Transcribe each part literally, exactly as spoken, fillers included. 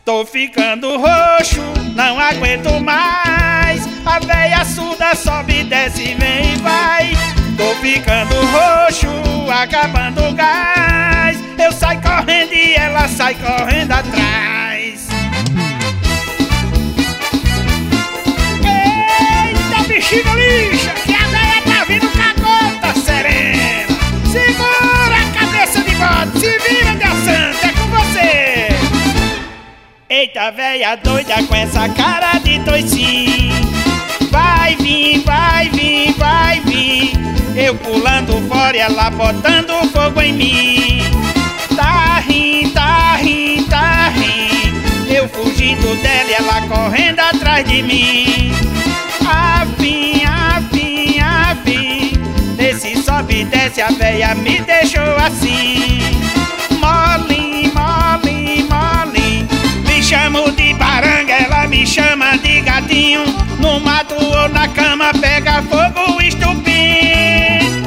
Tô ficando roxo, não aguento mais. A véia surda sobe, desce, vem e vai. Tô ficando roxo, acabando o gás. Eu saio correndo e ela sai correndo atrás. Eita, bexiga lixa, que a véia tá vindo com a gota serena. Segura a cabeça de bode, se vira, Deus santo, é com você. Eita, véia doida com essa cara de toicinho. Vai vir, vai vir, vai vir. Eu pulando fora e ela botando fogo em mim. Tá rindo, tá rindo, tá rindo. Eu fugindo dela e ela correndo atrás de mim. Afim, afim, afim. Nesse sobe e desce a véia me deixou assim. Molinho, molinho, molinho. Me chamo de baranga, ela me chama de gatinho. No mato ou na cama pega fogo, estupim.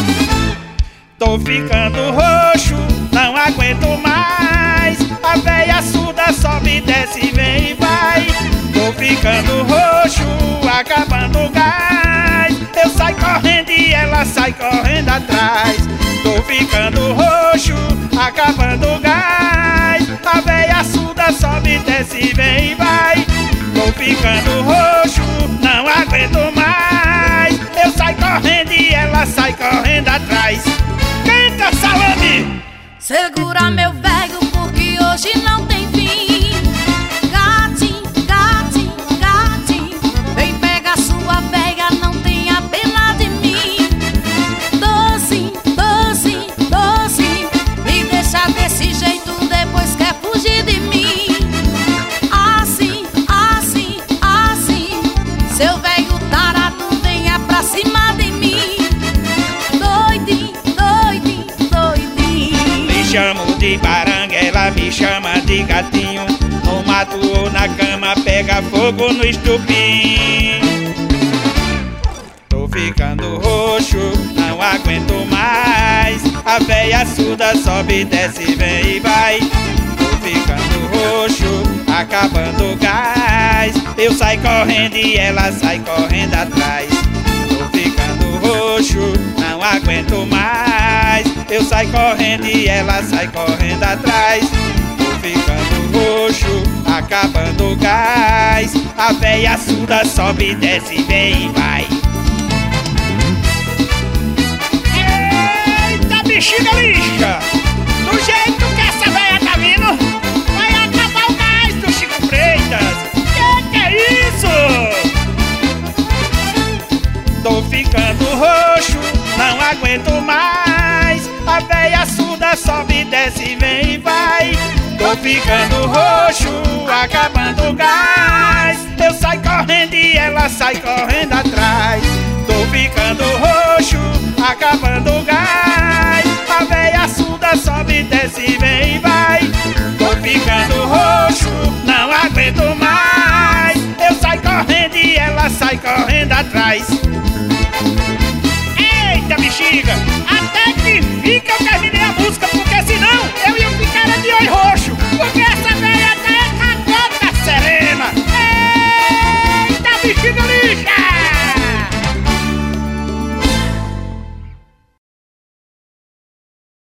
Tô ficando roxo, não aguento mais. A véia surda sobe, desce, vem e vai. Tô ficando roxo, acabando o gás. Eu saio correndo e ela sai correndo atrás. Tô ficando roxo, acabando o gás. A véia surda sobe, desce, vem e vai. Tô ficando roxo, não aguento mais. Eu saio correndo e ela sai correndo atrás. Canta, salame! Segura meu velho porque hoje não tem fim. Gatinho, gatinho, gatinho, vem pega sua velha, não tenha pena de mim. Docinho, docinho, docinho, me deixa desse jeito, depois quer fugir de mim. Assim, assim, assim, seu velho tarado venha pra cima de mim. Doidinho, doidinho, doidinho. Me chamo de baranga, ela me chama de gatinho. No mato ou na cama pega fogo no estupim. Tô ficando roxo, não aguento mais. A véia surda sobe, desce, vem e vai. Tô ficando roxo, acabando o gás. Eu saio correndo e ela sai correndo atrás. Tô ficando roxo, não aguento mais. Eu saio correndo e ela sai correndo atrás. Tô ficando roxo, acabando o gás. A véia surda sobe, desce, vem e vai. Eita, bexiga lixa! Do jeito que essa véia tá vindo, vai acabar o gás do Chico Freitas. Que que é isso? Tô ficando roxo, não aguento mais. A véia surda sobe, desce, vem e vai. Tô ficando roxo, acabando o gás. Eu saio correndo e ela sai correndo atrás. Tô ficando roxo, acabando o gás. A véia surda sobe, desce, vem e vai. Tô ficando roxo, não aguento mais. Eu saio correndo e ela sai correndo atrás. Eita, bexiga!